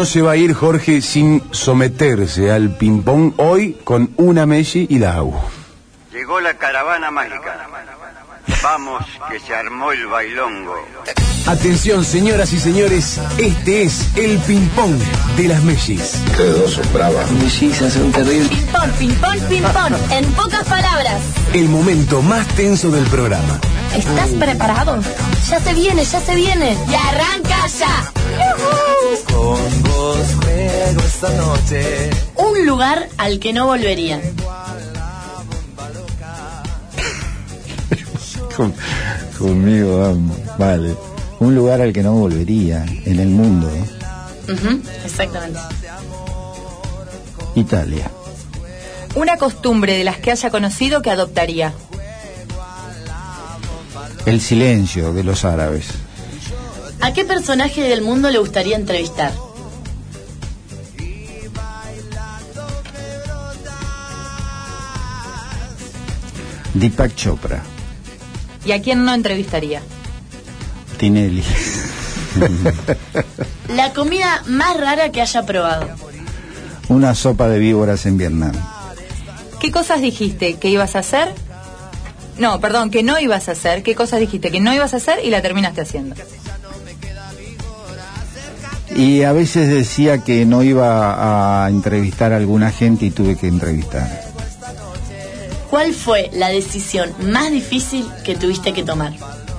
No se va a ir Jorge sin someterse al ping-pong hoy con una Messi y la AU. Llegó la caravana mágica. Vamos, que se armó el bailongo. Atención, señoras y señores, este es el ping-pong de las Messis. Ustedes dos son bravas. Mellizas son terribles. Ping-pong, ping-pong, ping-pong. En pocas palabras. El momento más tenso del programa. ¿Estás preparado? Ya se viene, ya se viene. ¡Y arranca ya! Con vos juego esta noche. Un lugar al que no volvería. Conmigo, vale. Un lugar al que no volvería en el mundo. Exactamente. Italia. Una costumbre de las que haya conocido que adoptaría. El silencio de los árabes. ¿A qué personaje del mundo le gustaría entrevistar? Deepak Chopra. ¿Y a quién no entrevistaría? Tinelli. La comida más rara que haya probado. Una sopa de víboras en Vietnam. ¿Qué cosas dijiste que ibas a hacer? No, perdón, que no ibas a hacer. ¿Qué cosas dijiste que no ibas a hacer y la terminaste haciendo? Y a veces decía que no iba a entrevistar a alguna gente y tuve que entrevistar. ¿Cuál fue la decisión más difícil que tuviste que tomar?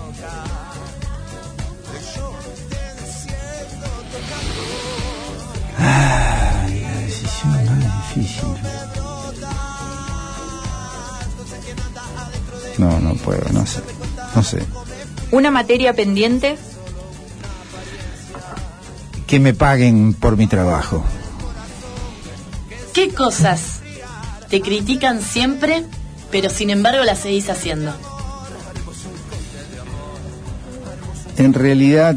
Ay, la decisión más difícil. No puedo, no sé. ¿Una materia pendiente? Que me paguen por mi trabajo. ¿Qué cosas te critican siempre, pero sin embargo las seguís haciendo? En realidad,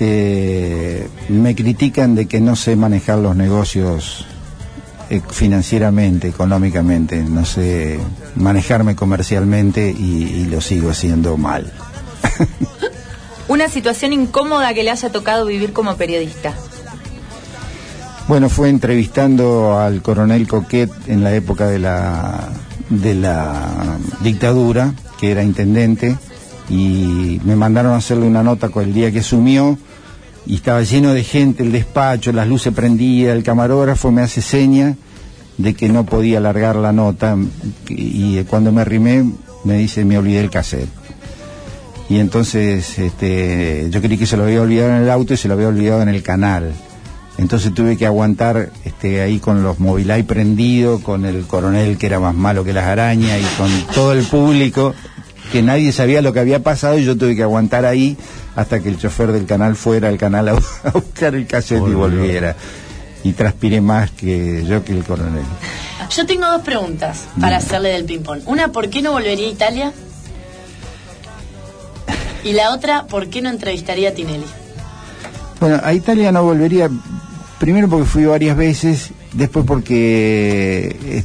me critican de que no sé manejar los negocios financieramente, económicamente, no sé manejarme comercialmente y lo sigo haciendo mal. Una situación incómoda que le haya tocado vivir como periodista. Bueno, fue entrevistando al coronel Coquet en la época de la dictadura, que era intendente, y me mandaron a hacerle una nota con el día que asumió, y estaba lleno de gente, el despacho, las luces prendidas, el camarógrafo me hace seña de que no podía largar la nota, y cuando me arrimé me dice, me olvidé el cassette. Y entonces yo creí que se lo había olvidado en el auto y se lo había olvidado en el canal. Entonces tuve que aguantar ahí con los Mobileye prendidos, con el coronel que era más malo que las arañas y con todo el público, que nadie sabía lo que había pasado, y yo tuve que aguantar ahí hasta que el chofer del canal fuera al canal a buscar el cassette y volviera. Y transpiré más que yo que el coronel. Yo tengo dos preguntas para hacerle del ping-pong. Una, ¿por qué no volvería a Italia? Y la otra, ¿por qué no entrevistaría a Tinelli? Bueno, a Italia no volvería, primero porque fui varias veces, después porque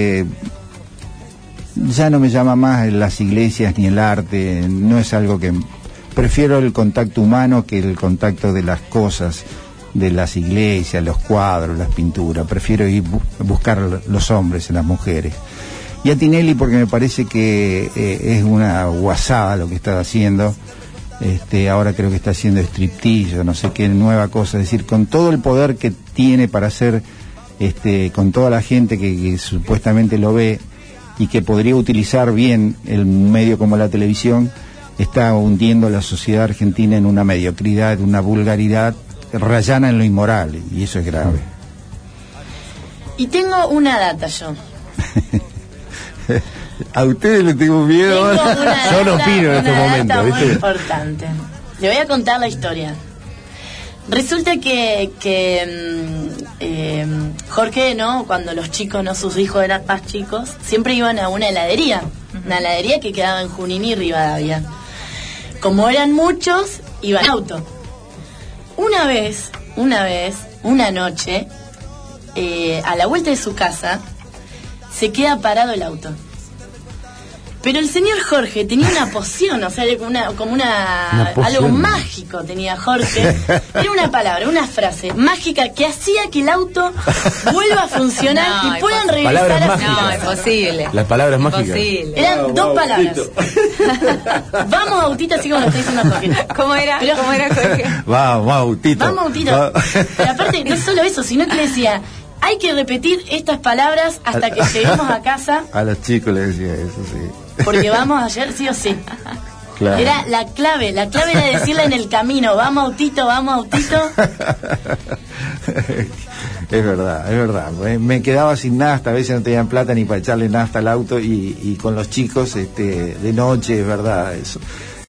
ya no me llama más las iglesias ni el arte, no es algo que... Prefiero el contacto humano que el contacto de las cosas, de las iglesias, los cuadros, las pinturas. Prefiero ir buscar los hombres en las mujeres. Y a Tinelli porque me parece que es una guasada lo que está haciendo. Ahora creo que está haciendo striptease, no sé qué nueva cosa, es decir, con todo el poder que tiene para hacer, con toda la gente que supuestamente lo ve y que podría utilizar bien el medio como la televisión, está hundiendo a la sociedad argentina en una mediocridad, una vulgaridad rayana en lo inmoral, y eso es grave. Y tengo una data yo. A ustedes les tengo miedo. Yo no opino en este momento, ¿viste? Muy importante. Le voy a contar la historia. Resulta que Jorge, ¿no? Cuando los chicos, ¿no? Sus hijos eran más chicos, siempre iban a una heladería que quedaba en Junín y Rivadavia. Como eran muchos, iban en auto. Una noche, a la vuelta de su casa, se queda parado el auto. Pero el señor Jorge tenía una poción, o sea, como Una poción. algo mágico tenía Jorge. Era una palabra, una frase mágica que hacía que el auto vuelva a funcionar No, y puedan regresar Palabras a mágicas. No, imposible. Las palabras mágicas. Imposible. Eran dos palabras. Vamos, autito, así como lo está diciendo Jorge. ¿Cómo era? Pero- ¿Cómo era, Jorge? Vamos, autito. Vamos, autito. Pero aparte, no solo eso, sino que decía, hay que repetir estas palabras hasta que lleguemos a casa, A los chicos les decía eso, sí. porque vamos ayer sí o sí. Claro. Era la clave era decirla en el camino, vamos, autito, vamos, autito. Es verdad. Me quedaba sin nafta, a veces no tenían plata ni para echarle nafta al auto y con los chicos de noche, es verdad eso.